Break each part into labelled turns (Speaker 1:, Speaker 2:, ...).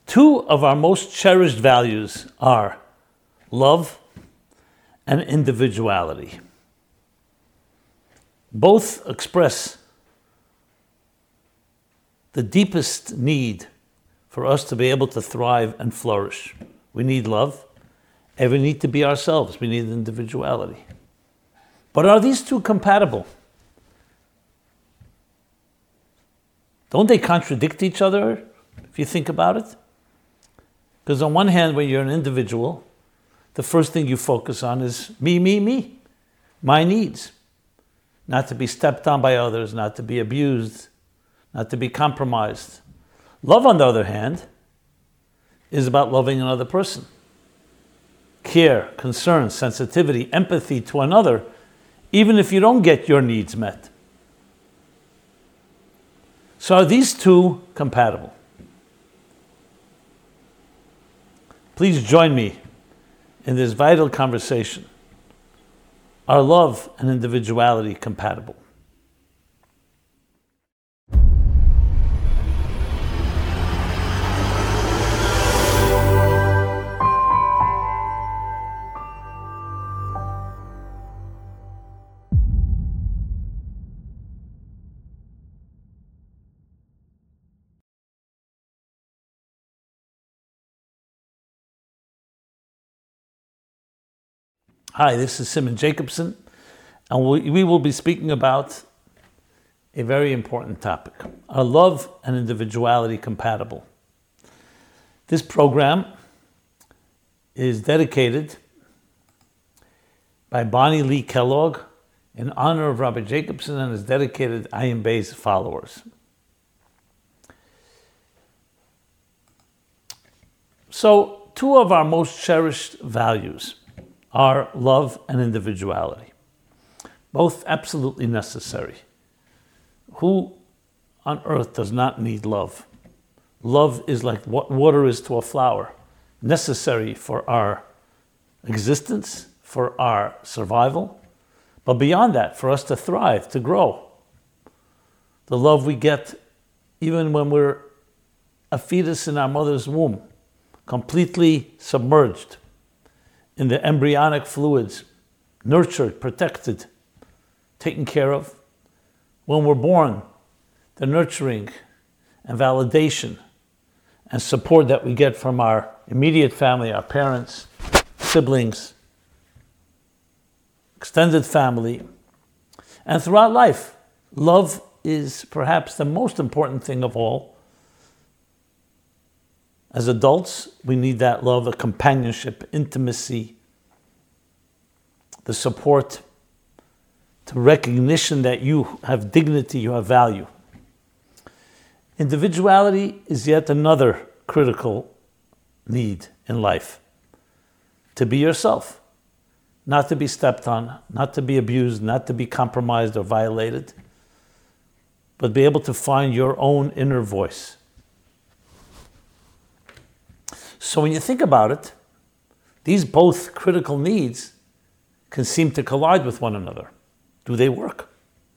Speaker 1: Two of our most cherished values are love and individuality. Both express the deepest need for us to be able to thrive and flourish. We need love, and we need to be ourselves. We need individuality. But are these two compatible? Don't they contradict each other, if you think about it? Because on one hand, when you're an individual, the first thing you focus on is me, my needs. Not to be stepped on by others, not to be abused, not to be compromised. Love, on the other hand, is about loving another person. Care, concern, sensitivity, empathy to another, even if you don't get your needs met. So are these two compatible? Please join me in this vital conversation. Are love and individuality compatible? Hi, this is Simon Jacobson, and we will be speaking about a very important topic. Are love and individuality compatible? This program is dedicated by Bonnie Lee Kellogg in honor of Rabbi Jacobson and is dedicated to Ayin Bay's followers. So, two of our most cherished values are love and individuality. Both absolutely necessary. Who on earth does not need love? Love is like what water is to a flower, necessary for our existence, for our survival, but beyond that, for us to thrive, to grow. The love we get even when we're a fetus in our mother's womb, completely submerged in the embryonic fluids, nurtured, protected, taken care of. When we're born, the nurturing and validation and support that we get from our immediate family, our parents, siblings, extended family, and throughout life. Love is perhaps the most important thing of all. As adults, we need that love, the companionship, intimacy, the support, the recognition that you have dignity, you have value. Individuality is yet another critical need in life. To be yourself, not to be stepped on, not to be abused, not to be compromised or violated, but be able to find your own inner voice. So when you think about it, these both critical needs can seem to collide with one another. Do they work?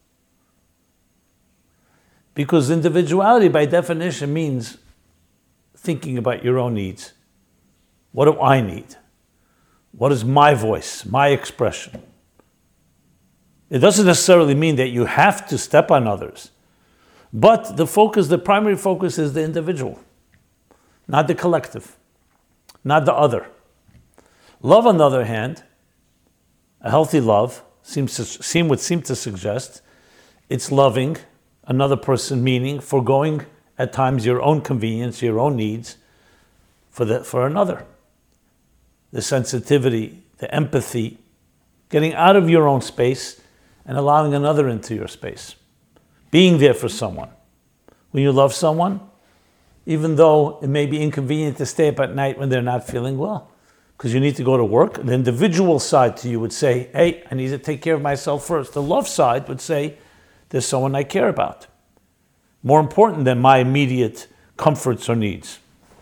Speaker 1: Because individuality by definition means thinking about your own needs. What do I need? What is my voice, my expression? It doesn't necessarily mean that you have to step on others, but the primary focus is the individual, not the collective, not the other. Love, on the other hand, a healthy love would seem to suggest it's loving another person, meaning foregoing at times your own convenience, your own needs for another. The sensitivity, the empathy, getting out of your own space and allowing another into your space. Being there for someone. When you love someone, even though it may be inconvenient to stay up at night when they're not feeling well, because you need to go to work, the individual side to you would say, hey, I need to take care of myself first. The love side would say, there's someone I care about. More important than my immediate comforts or needs.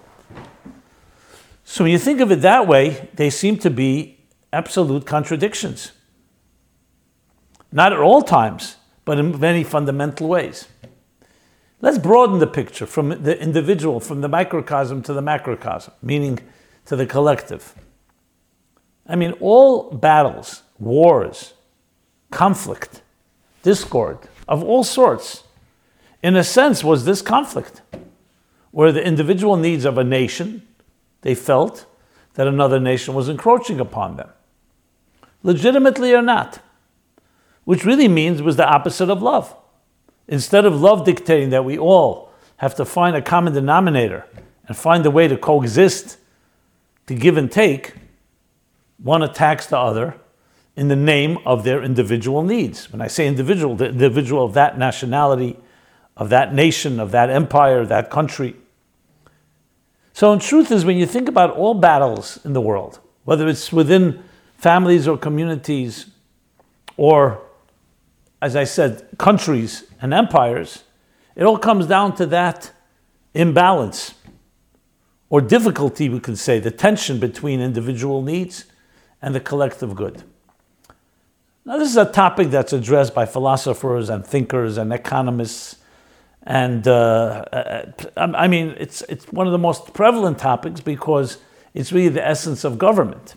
Speaker 1: So when you think of it that way, they seem to be absolute contradictions. Not at all times, but in many fundamental ways. Let's broaden the picture from the individual, from the microcosm to the macrocosm, meaning to the collective. I mean, all battles, wars, conflict, discord of all sorts, in a sense, was this conflict, where the individual needs of a nation, they felt that another nation was encroaching upon them, legitimately or not, which really means was the opposite of love. Instead of love dictating that we all have to find a common denominator and find a way to coexist, to give and take, one attacks the other in the name of their individual needs. When I say individual, the individual of that nationality, of that nation, of that empire, that country. So in truth is when you think about all battles in the world, whether it's within families or communities, or, as I said, countries and empires, it all comes down to that imbalance, or difficulty, we could say, the tension between individual needs and the collective good. Now, this is a topic that's addressed by philosophers and thinkers and economists, and I mean, it's one of the most prevalent topics because it's really the essence of government.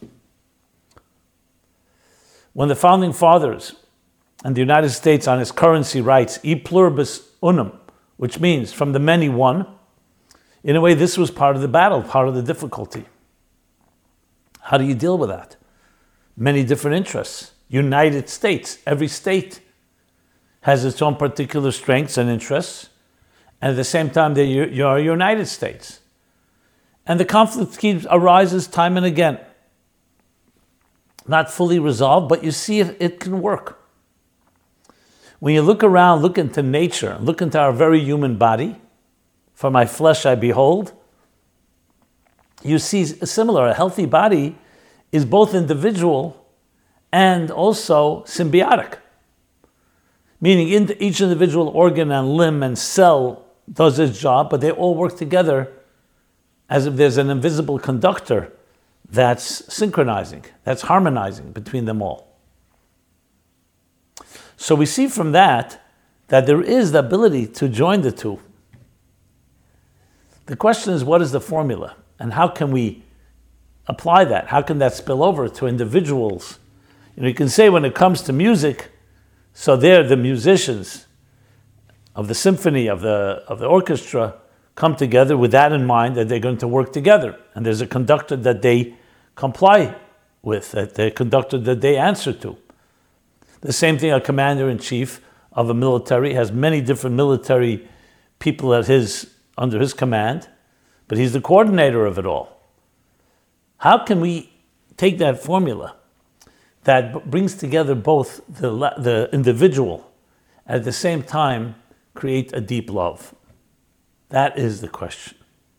Speaker 1: When the founding fathers and the United States on its currency writes, "E pluribus unum," which means from the many one, in a way, this was part of the battle, part of the difficulty. How do you deal with that? Many different interests. United States. Every state has its own particular strengths and interests, and at the same time, you are United States. And the conflict arises time and again. Not fully resolved, but you see it can work. When you look around, look into nature, look into our very human body, "For my flesh I behold," you see similar. A healthy body is both individual and also symbiotic, meaning each individual organ and limb and cell does its job, but they all work together as if there's an invisible conductor that's synchronizing, that's harmonizing between them all. So we see from that there is the ability to join the two. The question is, what is the formula? And how can we apply that? How can that spill over to individuals? You can say when it comes to music, so there the musicians of the symphony, of the orchestra, come together with that in mind, that they're going to work together. And there's a conductor that they comply with, that the conductor that they answer to. The same thing, a commander-in-chief of a military has many different military people under his command, but he's the coordinator of it all. How can we take that formula that brings together both the individual, at the same time create a deep love? That is the question.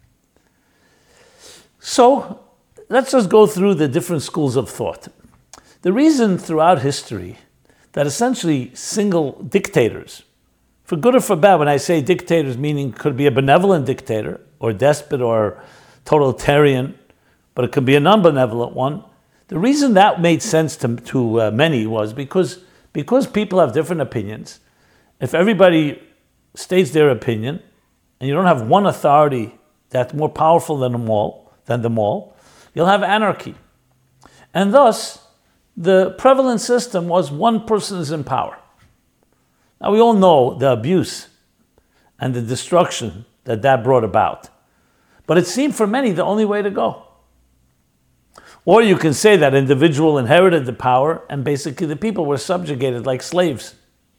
Speaker 1: So let's just go through the different schools of thought. The reason throughout history that essentially single dictators, for good or for bad, when I say dictators, meaning could be a benevolent dictator or despot or totalitarian, but it could be a non-benevolent one. The reason that made sense to many was because people have different opinions. If everybody states their opinion, and you don't have one authority that's more powerful than them all, you'll have anarchy. And thus, the prevalent system was one person is in power. Now we all know the abuse and the destruction that brought about. But it seemed for many the only way to go. Or you can say that individual inherited the power and basically the people were subjugated like slaves.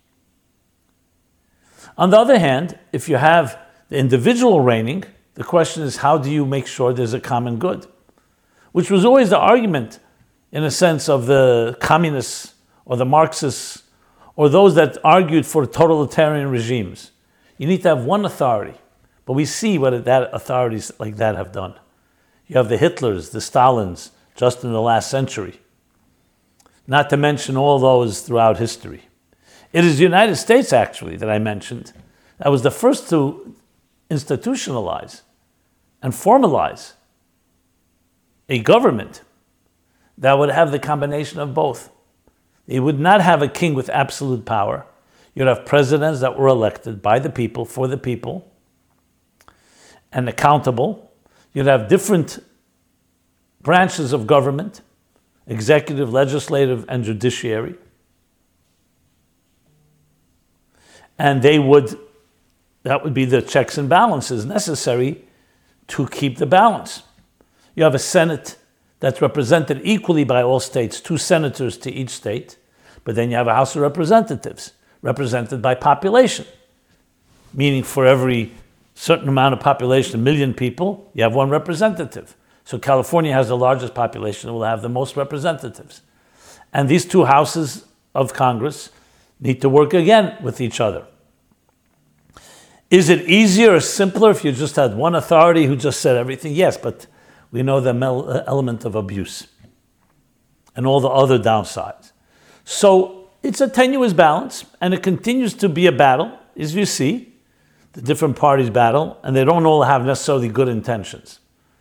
Speaker 1: On the other hand, if you have the individual reigning, the question is, how do you make sure there's a common good? Which was always the argument, in a sense, of the communists or the Marxists or those that argued for totalitarian regimes. You need to have one authority. But we see what that authorities like that have done. You have the Hitlers, the Stalins, just in the last century. Not to mention all those throughout history. It is the United States, actually, that I mentioned, that was the first to institutionalize and formalize a government that would have the combination of both. It would not have a king with absolute power. You'd have presidents that were elected by the people, for the people, and accountable. You'd have different branches of government, executive, legislative, and judiciary. And that would be the checks and balances necessary to keep the balance. You have a Senate that's represented equally by all states, 2 senators to each state, but then you have a House of Representatives represented by population, meaning for every certain amount of population, 1 million people, you have 1 representative. So California has the largest population, it will have the most representatives. And these 2 houses of Congress need to work again with each other. Is it easier or simpler if you just had one authority who just said everything? Yes, but we know the element of abuse and all the other downsides. So it's a tenuous balance, and it continues to be a battle, as you see, the different parties battle, and they don't all have necessarily good intentions.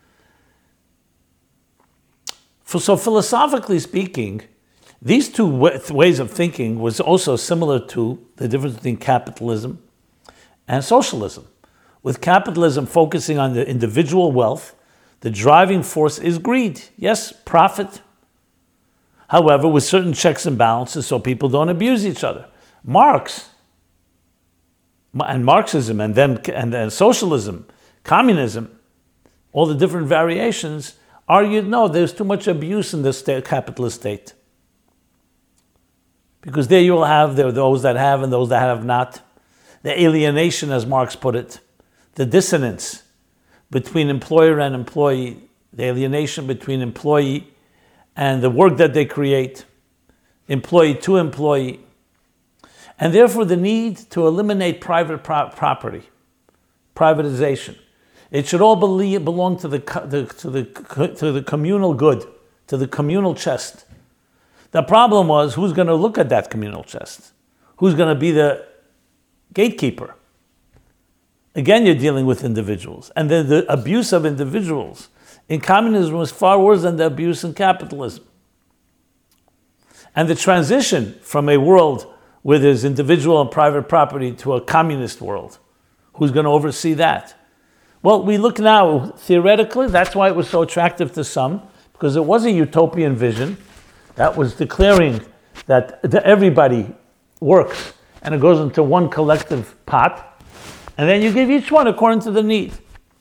Speaker 1: So philosophically speaking, these 2 ways of thinking was also similar to the difference between capitalism and socialism. With capitalism focusing on the individual wealth, the driving force is greed. Yes, profit. However, with certain checks and balances so people don't abuse each other. Marx and Marxism and then socialism, communism, all the different variations argued, no, there's too much abuse in this capitalist state. Because there you will have, there are those that have and those that have not. The alienation, as Marx put it, the dissonance between employer and employee, the alienation between employee and the work that they create, employee to employee, and therefore the need to eliminate private property, privatization. It should all belong to the communal good, to the communal chest. The problem was, who's going to look at that communal chest? Who's going to be the gatekeeper? Again, you're dealing with individuals. And then the abuse of individuals in communism was far worse than the abuse in capitalism. And the transition from a world where there's individual and private property to a communist world, who's going to oversee that? Well, we look now, theoretically, that's why it was so attractive to some, because it was a utopian vision that was declaring that everybody works and it goes into one collective pot, and then you give each one according to the need.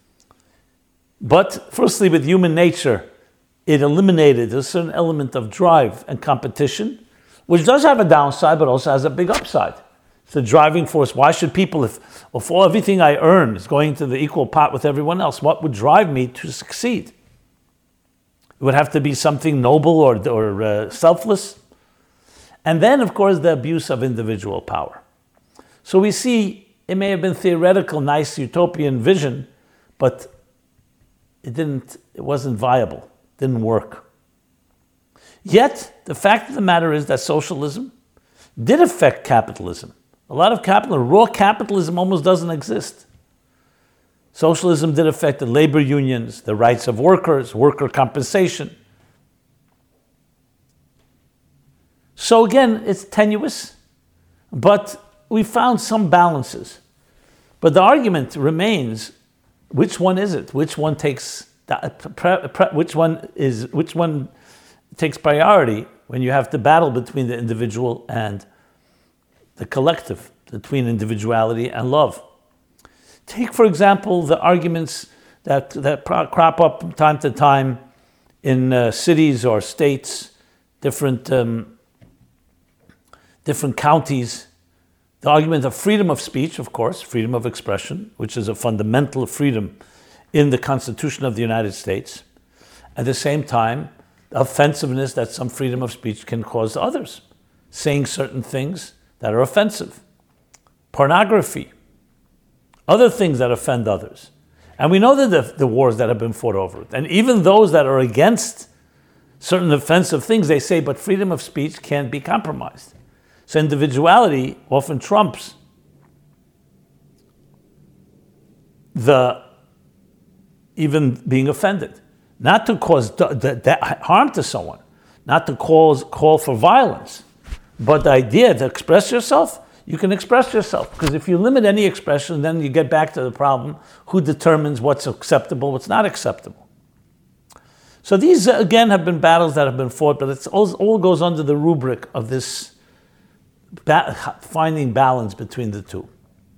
Speaker 1: But firstly, with human nature, it eliminated a certain element of drive and competition, which does have a downside, but also has a big upside. It's the driving force. Why should people, if everything I earn is going to the equal pot with everyone else, what would drive me to succeed? It would have to be something noble or selfless. And then, of course, the abuse of individual power. So we see it may have been theoretical, nice utopian vision, but it wasn't viable, didn't work. Yet, the fact of the matter is that socialism did affect capitalism. A lot of raw capitalism almost doesn't exist. Socialism did affect the labor unions, the rights of workers, worker compensation. So again, it's tenuous, but we found some balances. But the argument remains, which one is it? Which one takes priority when you have to battle between the individual and the collective, between individuality and love? Take, for example, the arguments that crop up from time to time in cities or states, different counties. The argument of freedom of speech, of course, freedom of expression, which is a fundamental freedom in the Constitution of the United States. At the same time, the offensiveness that some freedom of speech can cause to others, saying certain things that are offensive. Pornography, other things that offend others. And we know that the wars that have been fought over it. And even those that are against certain offensive things, they say, but freedom of speech can't be compromised. So individuality often trumps even being offended. Not to cause harm to someone, not to call for violence, but the idea to express yourself, you can express yourself. Because if you limit any expression, then you get back to the problem, who determines what's acceptable, what's not acceptable. So these, again, have been battles that have been fought, but it all goes under the rubric of this finding balance between the two.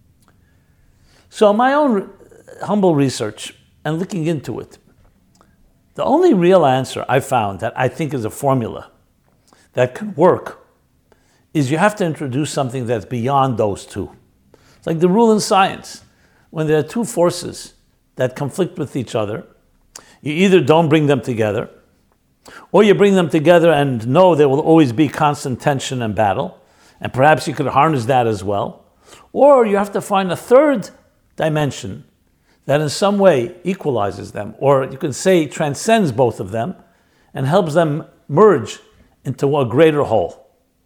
Speaker 1: So my own humble research and looking into it, the only real answer I found that I think is a formula that can work is you have to introduce something that's beyond those two. It's like the rule in science. When there are two forces that conflict with each other, you either don't bring them together, or you bring them together and know there will always be constant tension and battle, and perhaps you could harness that as well. Or you have to find a third dimension that in some way equalizes them, or you could say transcends both of them and helps them merge into a greater whole.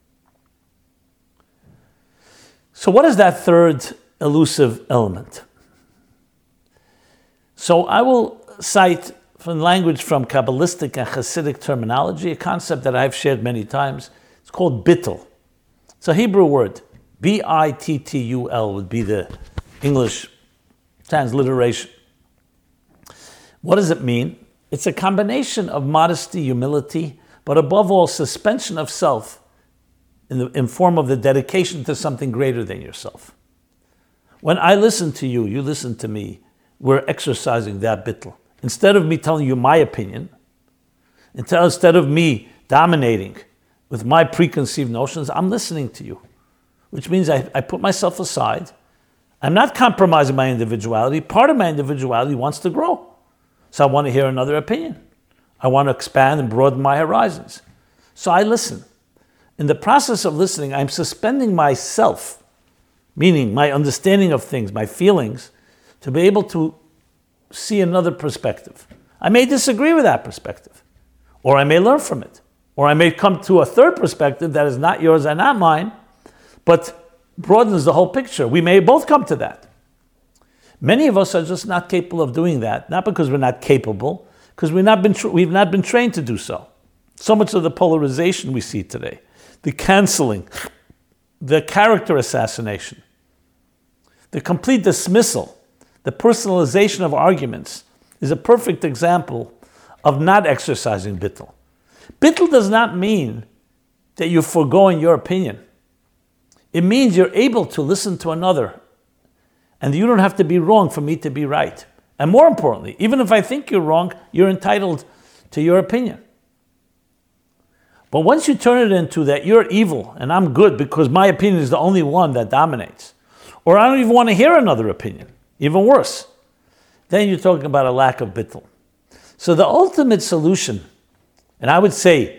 Speaker 1: So what is that third elusive element? So I will cite from language from Kabbalistic and Hasidic terminology, a concept that I've shared many times. It's called bittul. It's a Hebrew word. B-I-T-T-U-L would be the English transliteration. What does it mean? It's a combination of modesty, humility, but above all, suspension of self in form of the dedication to something greater than yourself. When I listen to you, you listen to me, we're exercising that bittul. Instead of me telling you my opinion, instead of me dominating with my preconceived notions, I'm listening to you, which means I put myself aside. I'm not compromising my individuality. Part of my individuality wants to grow. So I want to hear another opinion. I want to expand and broaden my horizons. So I listen. In the process of listening, I'm suspending myself, meaning my understanding of things, my feelings, to be able to see another perspective. I may disagree with that perspective, or I may learn from it, or I may come to a third perspective that is not yours and not mine, but broadens the whole picture. We may both come to that. Many of us are just not capable of doing that, not because we're not capable, because we've not been trained to do so. So much of the polarization we see today, the canceling, the character assassination, the complete dismissal, the personalization of arguments is a perfect example of not exercising bittul. Bittul does not mean that you're foregoing your opinion. It means you're able to listen to another, and you don't have to be wrong for me to be right. And more importantly, even if I think you're wrong, you're entitled to your opinion. But once you turn it into that you're evil and I'm good because my opinion is the only one that dominates, or I don't even want to hear another opinion, even worse, then you're talking about a lack of bittul. So the ultimate solution, and I would say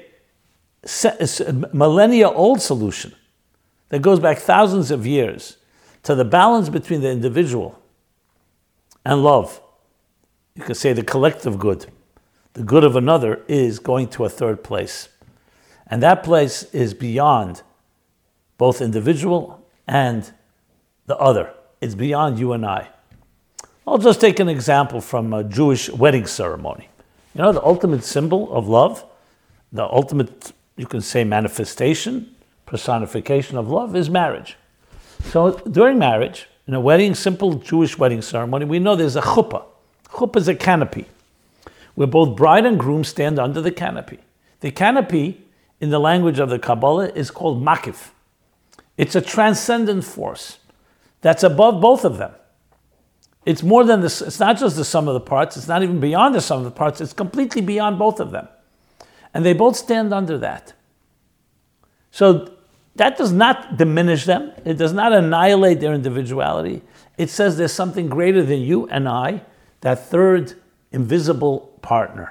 Speaker 1: a millennia-old solution that goes back thousands of years to the balance between the individual and love, you could say the collective good, the good of another, is going to a third place. And that place is beyond both individual and the other. It's beyond you and I. I'll just take an example from a Jewish wedding ceremony. You know, the ultimate symbol of love, the ultimate, you can say, manifestation, personification of love is marriage. So during marriage, in a wedding, simple Jewish wedding ceremony, we know there's a chuppah. Chuppah is a canopy, where both bride and groom stand under the canopy. The canopy, in the language of the Kabbalah, is called makif. It's a transcendent force that's above both of them. It's more than this. It's not just the sum of the parts. It's not even beyond the sum of the parts. It's completely beyond both of them. And they both stand under that. So that does not diminish them. It does not annihilate their individuality. It says there's something greater than you and I, that third invisible partner.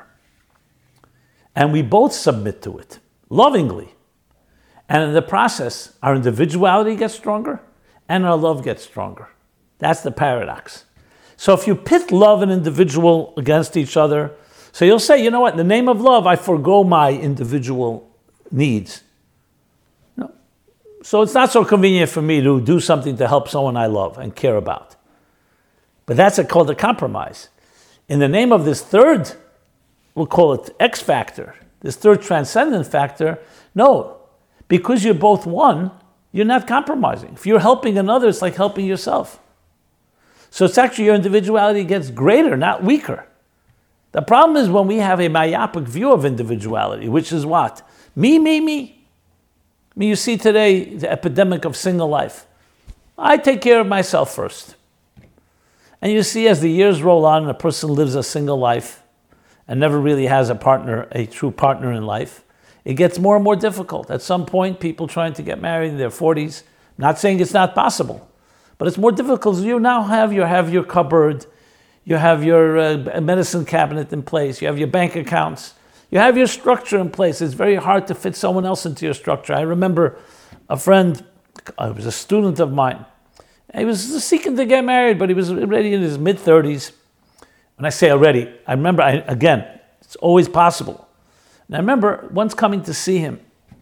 Speaker 1: And we both submit to it, lovingly. And in the process, our individuality gets stronger and our love gets stronger. That's the paradox. So if you pit love and individual against each other, so you'll say, you know what, in the name of love, I forgo my individual needs. No. So it's not so convenient for me to do something to help someone I love and care about. But that's called a compromise. In the name of this third, we'll call it X factor, this third transcendent factor, no. Because you're both one, you're not compromising. If you're helping another, it's like helping yourself. So it's actually your individuality gets greater, not weaker. The problem is when we have a myopic view of individuality, which is what? Me, me, me. I mean, you see today the epidemic of single life. I take care of myself first. And you see as the years roll on and a person lives a single life and never really has a partner, a true partner in life, it gets more and more difficult. At some point, people trying to get married in their 40s, not saying it's not possible, but it's more difficult. You now have your cupboard, you have your medicine cabinet in place, you have your bank accounts, you have your structure in place. It's very hard to fit someone else into your structure. I remember a friend, he was a student of mine. He was seeking to get married, but he was already in his mid-30s. When I say already, I remember, again, it's always possible. And I remember once coming to see him.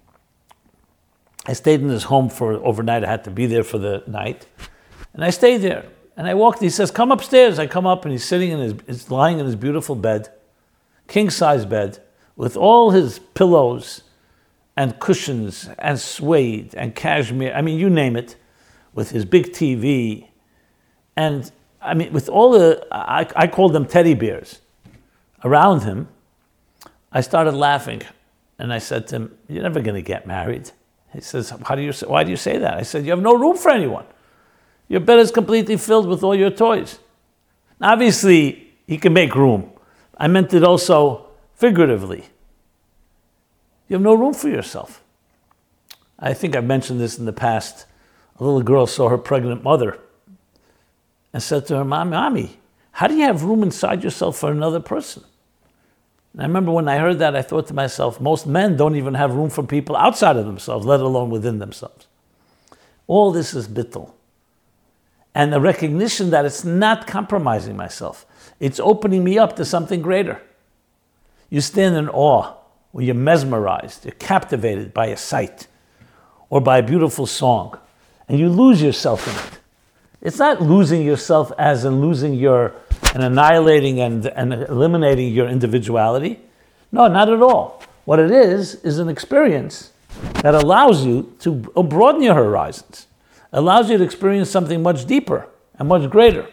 Speaker 1: I stayed in his home for overnight. I had to be there for the night. And I stayed there. And I walked, he says, come upstairs. I come up and he's sitting he's lying in his beautiful bed, king-size bed, with all his pillows and cushions and suede and cashmere. I mean, you name it, with his big TV. And I mean, with all I called them teddy bears around him. I started laughing, and I said to him, you're never going to get married. He says, why do you say that? I said, you have no room for anyone. Your bed is completely filled with all your toys. Now, obviously, he can make room. I meant it also figuratively. You have no room for yourself. I think I've mentioned this in the past. A little girl saw her pregnant mother and said to her, Mommy, how do you have room inside yourself for another person? And I remember when I heard that, I thought to myself, most men don't even have room for people outside of themselves, let alone within themselves. All this is bittul. And the recognition that it's not compromising myself. It's opening me up to something greater. You stand in awe, or you're mesmerized, you're captivated by a sight, or by a beautiful song, and you lose yourself in it. It's not losing yourself as in losing and annihilating and eliminating your individuality. No, not at all. What it is an experience that allows you to broaden your horizons, allows you to experience something much deeper and much greater.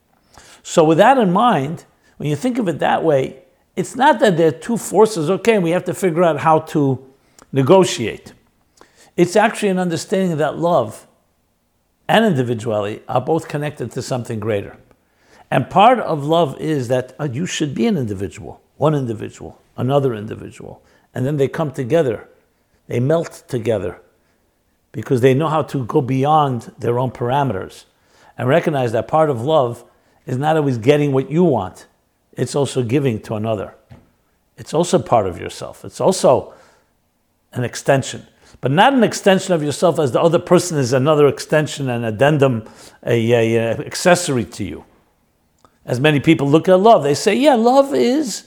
Speaker 1: So with that in mind, when you think of it that way, it's not that there are two forces, okay, and we have to figure out how to negotiate. It's actually an understanding that love and individuality are both connected to something greater. And part of love is that you should be an individual, one individual, another individual, and then they come together, they melt together, because they know how to go beyond their own parameters and recognize that part of love is not always getting what you want, it's also giving to another. It's also part of yourself. It's also an extension. But not an extension of yourself as the other person is another extension, an addendum, a accessory to you. As many people look at love, they say, yeah, love is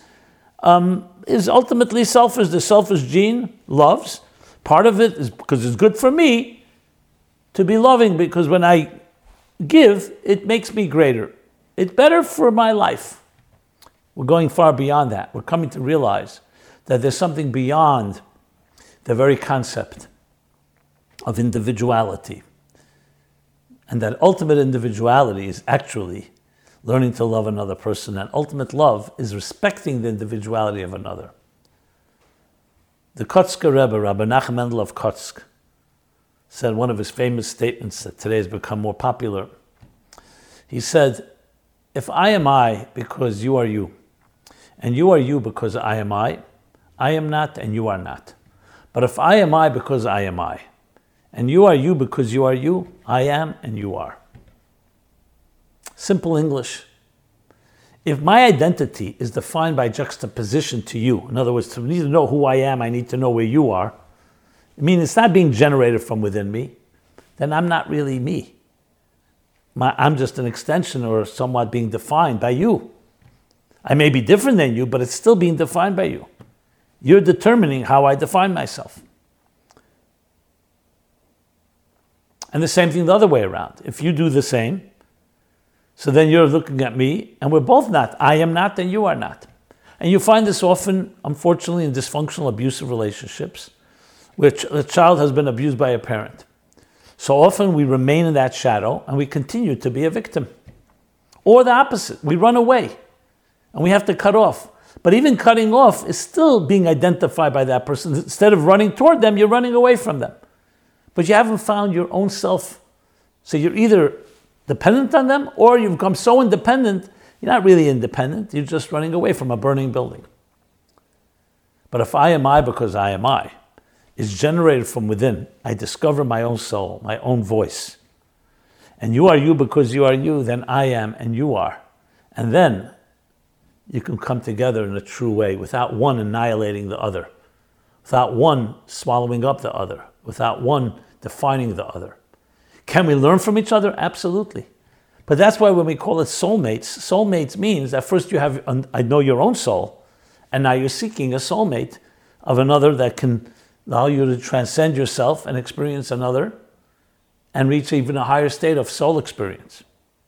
Speaker 1: ultimately selfish. The selfish gene loves. Part of it is because it's good for me to be loving, because when I give, it makes me greater. It's better for my life. We're going far beyond that. We're coming to realize that there's something beyond the very concept of individuality. And that ultimate individuality is actually learning to love another person. And ultimate love is respecting the individuality of another. The Kotzker Rebbe, Rabbi Nachum Mendel of Kotzk, said one of his famous statements that today has become more popular. He said, if I am I because you are you, and you are you because I am not and you are not. But if I am I because I am I, and you are you because you are you, I am and you are. Simple English. If my identity is defined by juxtaposition to you, in other words, to need to know who I am, I need to know where you are. I mean, it's not being generated from within me, then I'm not really me. I'm just an extension or somewhat being defined by you. I may be different than you, but it's still being defined by you. You're determining how I define myself. And the same thing the other way around. If you do the same, so then you're looking at me, and we're both not. I am not, and you are not. And you find this often, unfortunately, in dysfunctional, abusive relationships, where a child has been abused by a parent. So often we remain in that shadow and we continue to be a victim. Or the opposite, we run away and we have to cut off. But even cutting off is still being identified by that person. Instead of running toward them, you're running away from them. But you haven't found your own self. So you're either dependent on them or you've become so independent, you're not really independent, you're just running away from a burning building. But if I am I because I am I is generated from within, I discover my own soul, my own voice. And you are you because you are you, then I am and you are. And then you can come together in a true way without one annihilating the other, without one swallowing up the other, without one defining the other. Can we learn from each other? Absolutely. But that's why when we call it soulmates means that first you have, I know your own soul, and now you're seeking a soulmate of another that can allow you to transcend yourself and experience another and reach even a higher state of soul experience.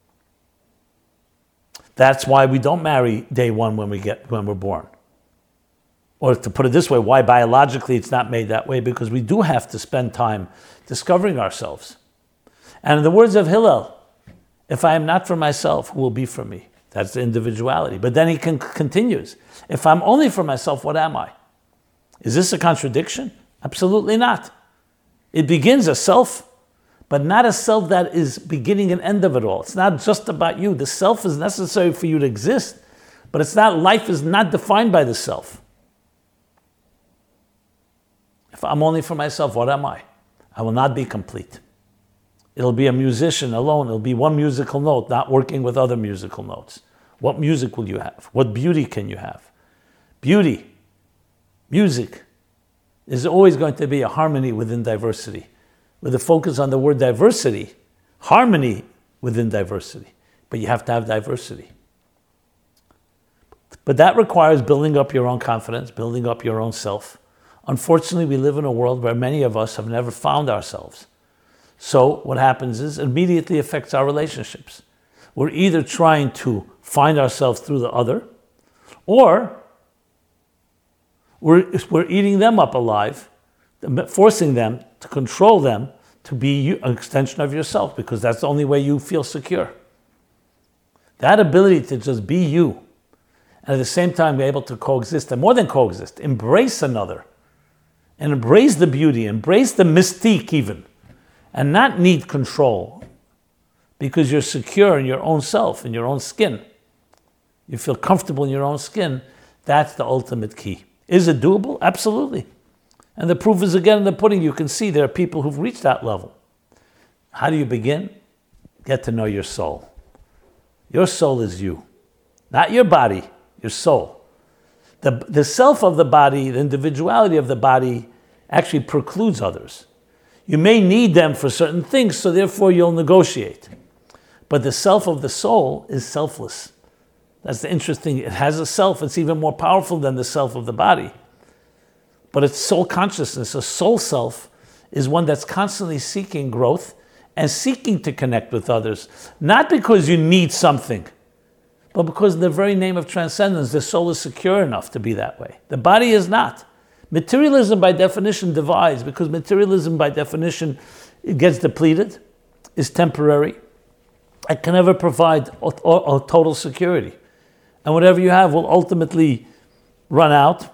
Speaker 1: That's why we don't marry day one when we're born. Or to put it this way, why biologically it's not made that way, because we do have to spend time discovering ourselves. And in the words of Hillel, if I am not for myself, who will be for me? That's the individuality. But then he continues, if I'm only for myself, what am I? Is this a contradiction? Absolutely not. It begins as self, but not a self that is beginning and end of it all. It's not just about you. The self is necessary for you to exist, but it's not, life is not defined by the self. If I'm only for myself, what am I? I will not be complete. It'll be a musician alone. It'll be one musical note, not working with other musical notes. What music will you have? What beauty can you have? Beauty, music, is always going to be a harmony within diversity. With a focus on the word diversity, harmony within diversity. But you have to have diversity. But that requires building up your own confidence, building up your own self. Unfortunately, we live in a world where many of us have never found ourselves. So what happens is it immediately affects our relationships. We're either trying to find ourselves through the other, or we're eating them up alive, forcing them to control them to be an extension of yourself, because that's the only way you feel secure. That ability to just be you, and at the same time be able to coexist, and more than coexist, embrace another, and embrace the beauty, embrace the mystique even, and not need control, because you're secure in your own self, in your own skin. You feel comfortable in your own skin. That's the ultimate key. Is it doable? Absolutely. And the proof is again in the pudding. You can see there are people who've reached that level. How do you begin? Get to know your soul. Your soul is you. Not your body, your soul. The self of the body, the individuality of the body, actually precludes others. You may need them for certain things, so therefore you'll negotiate. But the self of the soul is selfless. That's the interesting. It has a self. It's even more powerful than the self of the body. But it's soul consciousness. A soul self is one that's constantly seeking growth and seeking to connect with others. Not because you need something, but because in the very name of transcendence, the soul is secure enough to be that way. The body is not. Materialism by definition divides, because materialism by definition, it gets depleted, is temporary, and can never provide a total security. And whatever you have will ultimately run out.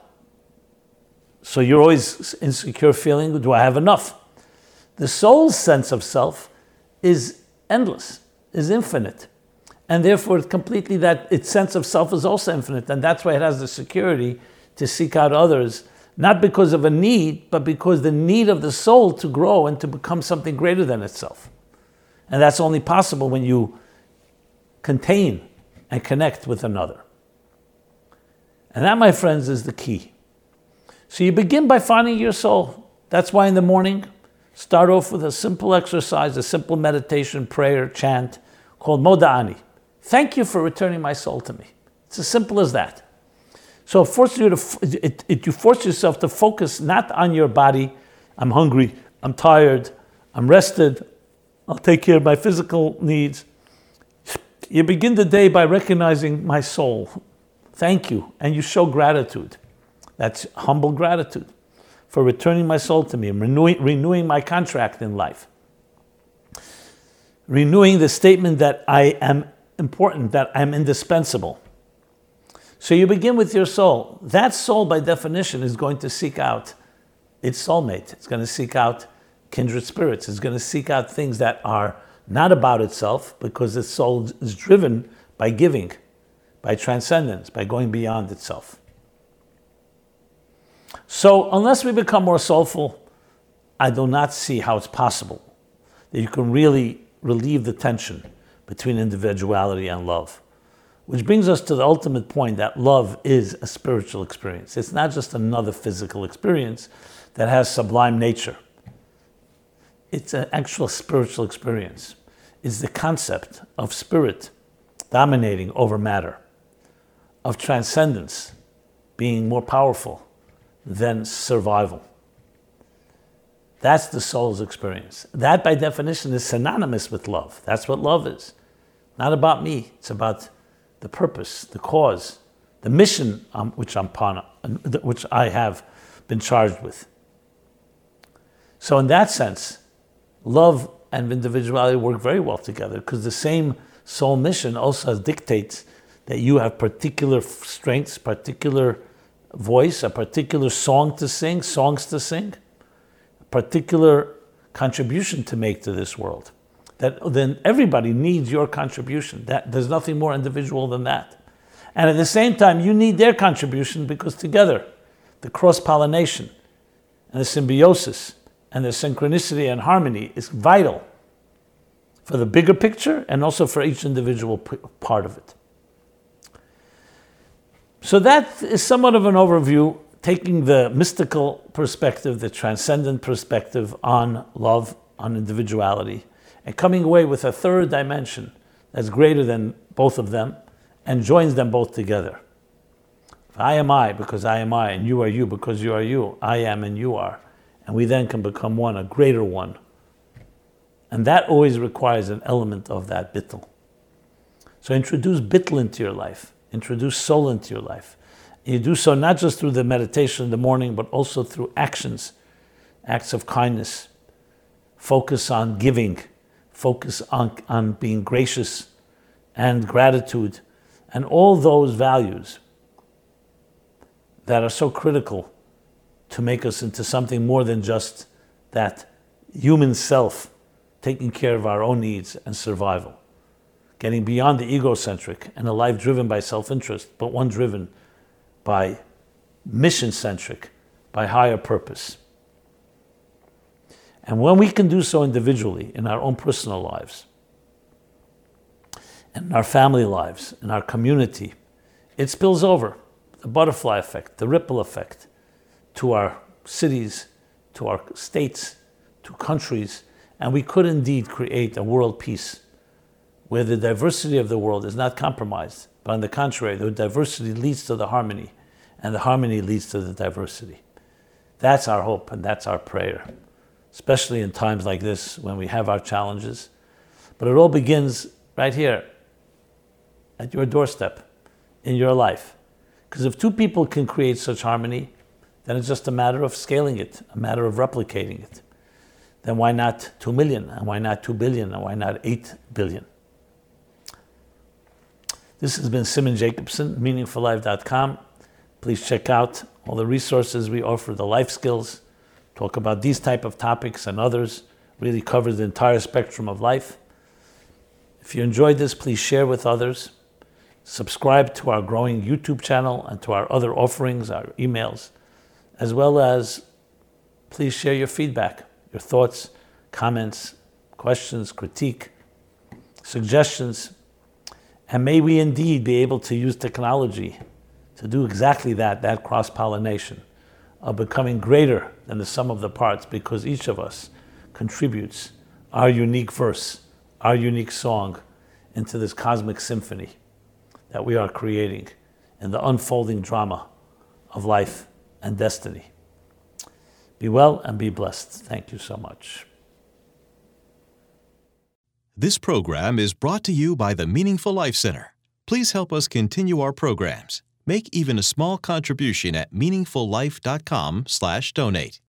Speaker 1: So you're always insecure feeling, do I have enough? The soul's sense of self is endless, is infinite. And therefore completely that its sense of self is also infinite. And that's why it has the security to seek out others, not because of a need, but because the need of the soul to grow and to become something greater than itself. And that's only possible when you contain and connect with another. And that, my friends, is the key. So you begin by finding your soul. That's why in the morning, start off with a simple exercise, a simple meditation, prayer, chant called Moda'ani. Thank you for returning my soul to me. It's as simple as that. So you force yourself to focus not on your body. I'm hungry, I'm tired, I'm rested, I'll take care of my physical needs. You begin the day by recognizing my soul. Thank you. And you show gratitude. That's humble gratitude for returning my soul to me and renewing my contract in life. renewing the statement that I am important, that I'm indispensable. So you begin with your soul. That soul, by definition, is going to seek out its soulmate. It's going to seek out kindred spirits. It's going to seek out things that are not about itself, because its soul is driven by giving, by transcendence, by going beyond itself. So unless we become more soulful, I do not see how it's possible that you can really relieve the tension between individuality and love. Which brings us to the ultimate point that love is a spiritual experience. It's not just another physical experience that has sublime nature. It's an actual spiritual experience. It's the concept of spirit dominating over matter, of transcendence being more powerful than survival. That's the soul's experience. That, by definition, is synonymous with love. That's what love is. Not about me. It's about the purpose, the cause, the mission which I have been charged with. So in that sense, love and individuality work very well together, because the same soul mission also dictates that you have particular strengths, particular voice, a particular songs to sing, a particular contribution to make to this world. That then everybody needs your contribution. There's nothing more individual than that. And at the same time, you need their contribution, because together, the cross-pollination and the symbiosis and the synchronicity and harmony is vital for the bigger picture and also for each individual part of it. So that is somewhat of an overview, taking the mystical perspective, the transcendent perspective on love, on individuality, and coming away with a third dimension that's greater than both of them and joins them both together. I am I because I am I, and you are you because you are you. I am and you are. And we then can become one, a greater one. And that always requires an element of that bittul. So introduce bittul into your life. Introduce soul into your life. You do so not just through the meditation in the morning, but also through actions, acts of kindness. Focus on giving. Focus on being gracious and gratitude. And all those values that are so critical to make us into something more than just that human self, taking care of our own needs and survival. Getting beyond the egocentric and a life driven by self-interest, but one driven by mission-centric, by higher purpose. And when we can do so individually, in our own personal lives, and in our family lives, in our community, it spills over. The butterfly effect, the ripple effect, to our cities, to our states, to countries, and we could indeed create a world peace where the diversity of the world is not compromised, but on the contrary, the diversity leads to the harmony, and the harmony leads to the diversity. That's our hope, and that's our prayer, especially in times like this when we have our challenges. But it all begins right here, at your doorstep, in your life. Because if two people can create such harmony, then it's just a matter of scaling it, a matter of replicating it. Then why not 2 million, and why not 2 billion, and why not 8 billion? This has been Simon Jacobson, meaningfullife.com. Please check out all the resources we offer, the life skills, talk about these type of topics and others, really cover the entire spectrum of life. If you enjoyed this, please share with others. Subscribe to our growing YouTube channel and to our other offerings, our emails, as well as please share your feedback, your thoughts, comments, questions, critique, suggestions, and may we indeed be able to use technology to do exactly that cross-pollination of becoming greater than the sum of the parts, because each of us contributes our unique verse, our unique song into this cosmic symphony that we are creating in the unfolding drama of life and destiny. Be well and be blessed. Thank you so much.
Speaker 2: This program is brought to you by the Meaningful Life Center. Please help us continue our programs. Make even a small contribution at meaningfullife.com/donate.